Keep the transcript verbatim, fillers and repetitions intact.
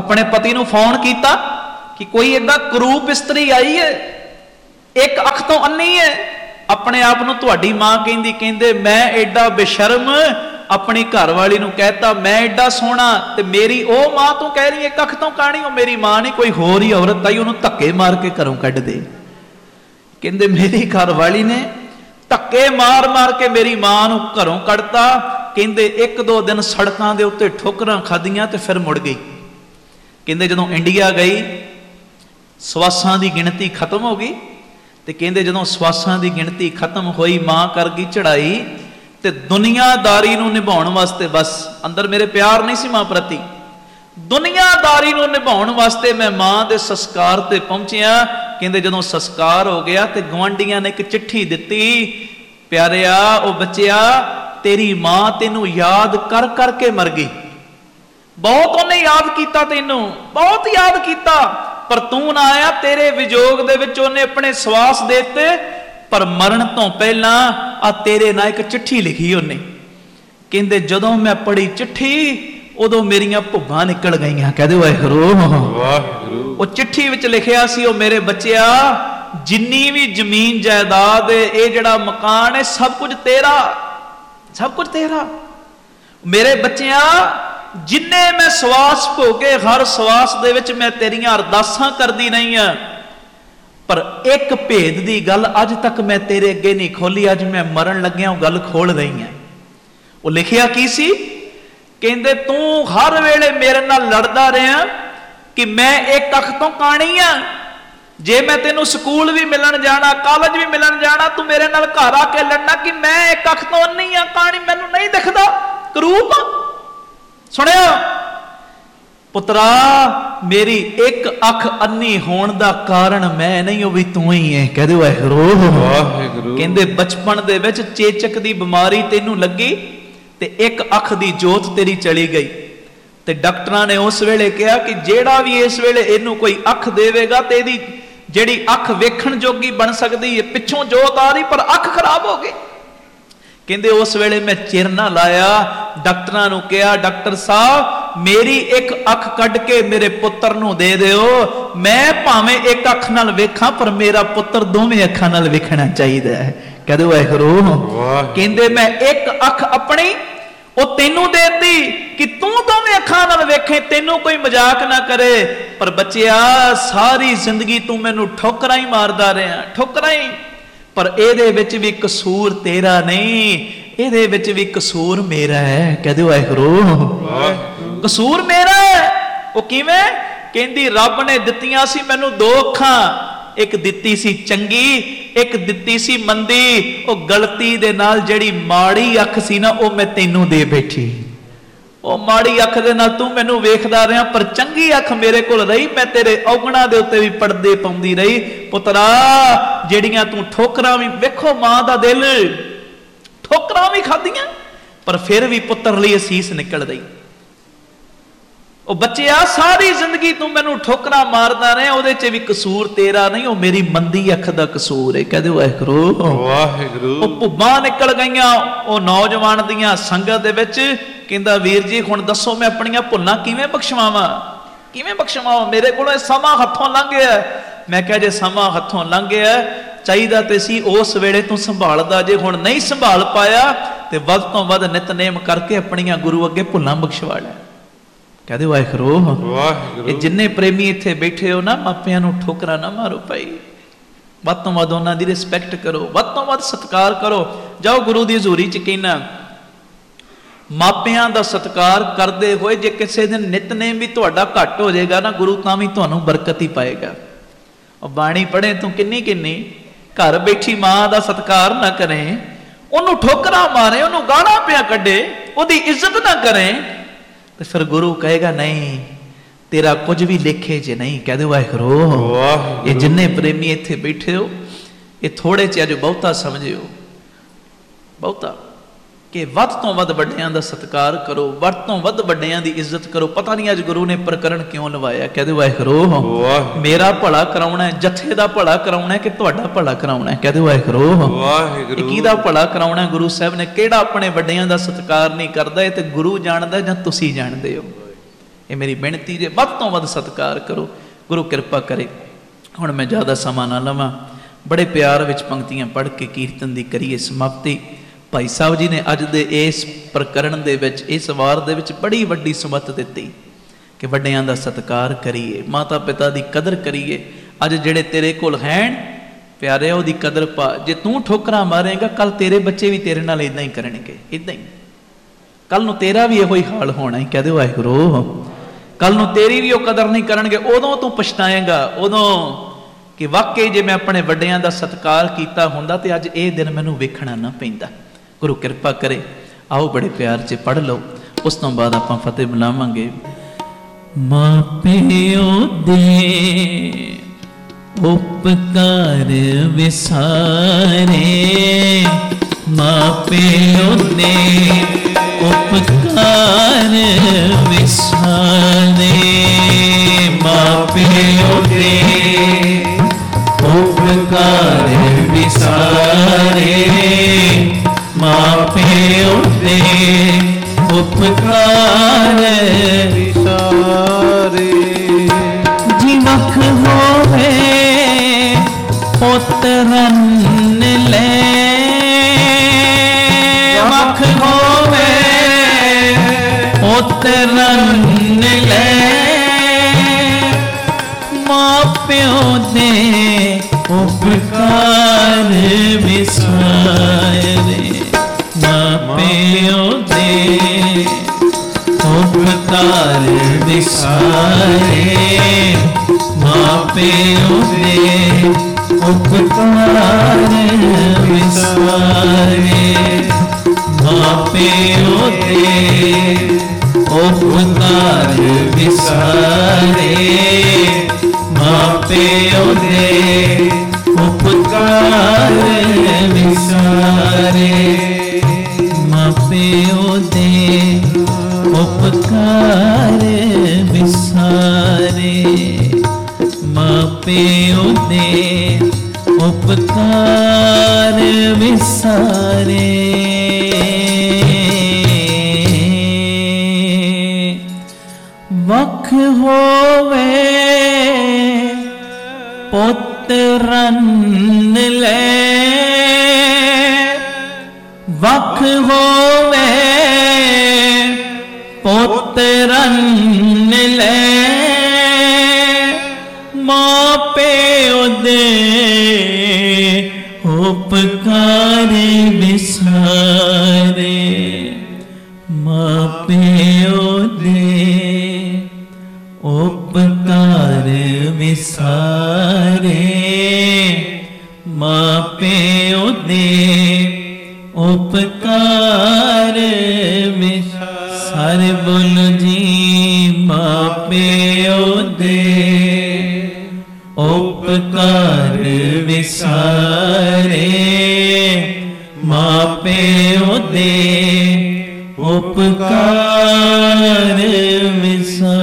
अपने पति नूं फोन कीता कि कोई इदां करूप इस्त्री आई है, एक अख तो अन्नी है। अपने आप नूं तुहाडी मां कहंदी, कहंदे मैं एडा बेशर्म अपनी घरवाली नूं कहता मैं एडा सोहना, ते मेरी ओ मां तू कह रही एक अख तो काणी, ओ मेरी मां नहीं कोई होर ही औरत आई, उहनूं धक्के मार के घरों कढ दे। कहंदे मेरी घरवाली ने धक्के मार मार के मेरी मां नूं घरों कढता। कहंदे एक दो दिन सड़कां दे उत्ते ठोकरां खादियां ते फिर मुड़ गई। कहंदे जदों इंडिया गई सवासां दी गिणती खत्म हो गई, ते कहंदे जदों सवासां दी गिणती खत्म होई मां कर गई चढ़ाई, ते दुनियादारी नूं निभाउण वास्ते बस अंदर मेरे प्यार नहीं सी मां प्रति, दुनियादारी नूं निभाउण वास्ते मैं मां दे संस्कार ते पहुंचिया। कहंदे जदों संस्कार हो गया ते गवांढियां ने एक चिट्ठी दित्ती, प्यारिया ओ बच्चिया तेरी मां तेनू याद कर करके मर गई, बहुत उन्हें याद किया, तेनू बहुत याद किया, पर तू ना आया, तेरे विजोग दे विच उन्हें अपने सवास देते, पर मरण तो पहला आ तेरे ना एक चिट्ठी लिखी उन्हें। कहंदे जदों मैं पढ़ी चिट्ठी उदों मेरियां भुब्बां निकल गईयां। कहदे वाहिगुरू वाहिगुरू। वो चिट्ठी विच लिखिया सी, ओ मेरे बच्चिया जिन्नी भी जमीन जायदाद ये जिहड़ा मकान है सब कुछ तेरा, सब कुछ तेरा। मेरे बच्चिया जिन्ने मैं सवास भोगे हर सवास दे विच मैं तेरियां अरदासां करदी रही हां, पर एक भेद दी गल अज तक मैं तेरे अगे नहीं खोली, अज मैं मरण लग्या वो गल खोल रही हां। वो लिखिया की सी, कहंदे तू हर वेले मेरे नाल लड़दा रहा कि मैं एक अख तो काणी आ, जे मैं तेनू स्कूल भी मिलन जाना कॉलेज भी मिलन जाना तू मेरे नाल घर आके लड़ना कि मैं एक अख तो अन्नी आ, काणी मैनू नहीं दिखदा, करूप। सुनिया पुत्रा मेरी एक अख अन्नी होने दा कारण मैं नहीं, वो भी तू ही है। कहदे वाहिगुरू वाहिगुरू। कहंदे बचपन दे विच चेचक दी बीमारी तेनू लगी ते एक अख दी जोत तेरी चली गई, ते डॉक्टरां ने उस वेले कहा कि जेड़ा भी इस वेले इनू कोई अख देवेगा ते इहदी जेड़ी अख वेखण जोगी बन सकती है, पिछों जोत आ रही पर अख खराब हो गई। कहंदे उस वेले मैं चिर ना लाया, डॉक्टरां नूं कहा डॉक्टर साहब मेरी एक अख कढ के मेरे पुत्र नूं दे दिओ, मैं भावें एक अख नाल वेखां पर मेरा पुत्र दोवें अखां नाल वेखना चाहिए है। कहदे वाहिगुरू। कहंदे मैं एक अख अपनी वो तेनू देती कि तू दोवें अखां नाल वेखे, तेनू कोई मजाक ना करे, पर बच्चिया सारी जिंदगी तू मैनू ठोकरां ही मारदा रहा, ठोकरां ही, पर एदे विच भी कसूर तेरा नहीं, एदे विच भी कसूर मेरा है। कहदे वाहिगुरू कसूर मेरा है। वो किवें? कहंदी रब ने दित्तियां सी मैनू दो अखां, एक दित्ती सी चंगी एक दित्ती सी मंदी, वो गलती दे नाल जेड़ी माड़ी अख सी ना वो मैं तेनू दे बैठी, वो माड़ी अख दे नाल तू मैनू वेखदा रहा, पर चंगी अख मेरे कोल रही, मैं तेरे औगणा दे उत्ते भी पर्दे पाउंदी रही। पुत्रा जेड़ियां तू ठोकरां भी वेखो मां दा दिल, ठोकरां भी खादियां पर फिर भी पुत्र लई असीस निकल गई। ओ बच्चिया सारी जिंदगी तू मैनू ठोकरा मारदा रहा, उहदे च भी कसूर तेरा नहीं, वो मेरी मंदी अख दा कसूर है। कहदे वाहिगुरू वाहिगुरू। ओ भुब्बां निकल गईयां ओ नौजवान दियां संगत दे विच। कहंदा वीर जी हुण दसो मैं अपनियां भुल्लां किवें बख्शवावां, किवें बख्शवावां, मेरे कोलों समा हत्थों लंघ गया। मैं कहा जे समा हत्थों लंघ गया चाहिदा ते सी उस वेले तू संभालदा, जे हुण नहीं संभाल पाया ते वध तों वध नितनेम करके अपनियां गुरु अगे भुल्लां बख्शवा लै। कहदे वाहिगुरू वाहिगुरू। जिन्ने प्रेमी इत्थे बैठे हो ना मापियां नूं ठोकरा ना मारो भाई, वध तों वध उन्हां दी रिस्पैक्ट करो, वध तों वध सत्कार करो। जाओ गुरु दी हजूरी च कहना मापियां दा सत्कार करदे होए जे किसी दिन नितनेम भी तुहाडा घट हो जाएगा ना गुरु तां भी तुहानूं बरकत ही पाएगा। और बाणी पढ़े तू किन्नी किन्नी घर बैठी मां दा सत्कार ना करें, उन्होंने ठोकरा मारे, उन्होंने गाना पिया कढ़े, उहदी इज्जत ना करें, तो फिर गुरु कहेगा नहीं तेरा कुछ भी लेखे जे नहीं। कहदे वाहिगुरू ये जिन्ने प्रेमी इत्थे बैठे हो ये थोड़े च अज बहुता समझिओ, बहुता कि वध तो वध वड्डियां दा सत्कार करो, वध तो वध वड्डियां दी इज्जत करो। पता नहीं अज गुरु ने प्रकरण क्यों लवाया। कहदे वाहिगुरू मेरा भला कराउणा है, जथे दा भला कराउणा है कि तुहाडा भला कराउणा है। कहदे वाहिगुरू वाहिगुरू किहदा भला कराउणा है। गुरु साहब ने किहड़ा अपने वड्डियां दा सत्कार नहीं करदा, ये ते गुरु जाणदा जां तुसीं जाणदे हो। ਇਹ ਮੇਰੀ ਬੇਨਤੀ ਜੇ, ਵੱਧ ਤੋਂ ਵੱਧ ਸਤਿਕਾਰ ਕਰੋ। ਗੁਰੂ ਕਿਰਪਾ ਕਰੇ। ਹੁਣ ਮੈਂ ਜ਼ਿਆਦਾ ਸਮਾਂ ਨਾ ਲਵਾਂ, ਬੜੇ ਪਿਆਰ ਵਿੱਚ ਪੰਕਤੀਆਂ ਪੜ੍ਹ ਕੇ ਕੀਰਤਨ ਦੀ ਕਰੀਏ ਸਮਾਪਤੀ। ਭਾਈ ਸਾਹਿਬ ਜੀ ਨੇ ਅੱਜ ਦੇ ਇਸ ਪ੍ਰਕਰਣ ਦੇ ਵਿੱਚ, ਇਸ ਵਾਰ ਦੇ ਵਿੱਚ ਬੜੀ ਵੱਡੀ ਸੁਮਤ ਦਿੱਤੀ ਕਿ ਵੱਡਿਆਂ ਦਾ ਸਤਿਕਾਰ ਕਰੀਏ, ਮਾਤਾ ਪਿਤਾ ਦੀ ਕਦਰ ਕਰੀਏ। ਅੱਜ ਜਿਹੜੇ ਤੇਰੇ ਕੋਲ ਹੈਣ ਪਿਆਰੇ, ਉਹਦੀ ਕਦਰ ਪਾ। ਜੇ ਤੂੰ ਠੋਕਰਾਂ ਮਾਰੇਗਾ, ਕੱਲ ਤੇਰੇ ਬੱਚੇ ਵੀ ਤੇਰੇ ਨਾਲ ਇੱਦਾਂ ਹੀ ਕਰਨਗੇ, ਇੱਦਾਂ ਹੀ। ਕੱਲ ਨੂੰ ਤੇਰਾ ਵੀ ਇਹੋ ਹੀ ਹਾਲ ਹੋਣਾ ਹੀ। ਕਹਿ ਦਿਓ ਵਾਹਿਗੁਰੂ। ਕੱਲ ਨੂੰ ਤੇਰੀ ਵੀ ਉਹ ਕਦਰ ਨਹੀਂ ਕਰਨਗੇ, ਉਦੋਂ ਤੂੰ ਪਛਤਾਏਗਾ, ਉਦੋਂ ਕਿ ਵਾਕਈ ਜੇ ਮੈਂ ਆਪਣੇ ਵੱਡਿਆਂ ਦਾ ਸਤਿਕਾਰ ਕੀਤਾ ਹੁੰਦਾ ਤੇ ਅੱਜ ਇਹ ਦਿਨ ਮੈਨੂੰ ਵੇਖਣਾ ਨਾ ਪੈਂਦਾ। ਗੁਰੂ ਕਿਰਪਾ ਕਰੇ। ਆਓ ਬੜੇ ਪਿਆਰ 'ਚ ਪੜ੍ਹ ਲਓ, ਉਸ ਤੋਂ ਬਾਅਦ ਆਪਾਂ ਫਤਿਹ ਬੁਲਾਵਾਂਗੇ। ਮਾਪਿਓ ਦੇ ਉਪਕਾਰ ਵਿਸਾਰੇ, ਮਾਪਿਓ ਦੇ ਉਪਕਾਰ ਵਿਸਾਰੇ, ਮਾਪਿਓ ਦੇ ਉਪਕਾਰ ਵਿਸਾਰੇ, ਮਾਪਿਓ ਦੇ ਉਪਕਾਰ ਵਿਸਾਰੇ। ਜੀ ਵਖ ਹੋਵੇ ਪੁੱਤਰਨ ਲੈ, ਵਖ ਹੋਵੇ ਪੁੱਤਰਨ ਲੈ, ਮਾਪਿਓ ਦੇ ਉਪਕਾਰ ਵਿਸਾਰੇ, ਮਾਪਿਓ ਦੇ ਉਪਕਾਰ ਵਿਸਾਰੇ, ਮਾਪਿਓ ਦੇ ਉਪਕਾਰ ਵਿਸਾਰੇ, ਮਾਪਿਓ ਦੇ ਉਪਕਾਰ ਵਿਸਾਰੇ, ਮਾਪਿਓ ਦੇ ਉਪਕਾਰ ਵਿਸਾਰੇ, ਮਾਪਿਓ ਦੇ ਉਪਕਾਰ ਵਿਸਾਰੇ, ਮਾਪਿਓ ਦੇ ਉਪਕਾਰ ਵਿਸਾਰੇ। ਵਖ ਹੋਵੇ ਪੁੱਤਰਨ ਲੈ, ਵਖ ਹੋਵੇ ਪੁੱਤਰਨ ਲੈ, ਮਾਪਿਓ ਦੇ ਉਪਕਾਰ ਵਿਸਾਰੇ, ਮਾਪਿਓ ਦੇ ਉਪਕਾਰ ਵਿਸਾਰੇ, ਮਾਪਿਓ ਦੇ ਉਪਕਾਰ ਵਿਸਾਰੇ। ਬੋਲੋ ਜੀ। ਮਾਪਿਓ ਦੇ ਉਪਕਾਰ ਵਿਸਾਰੇ, ਮਾਪਿਓ ਦੇ ਉਪਕਾਰ ਵਿਸਾਰੇ।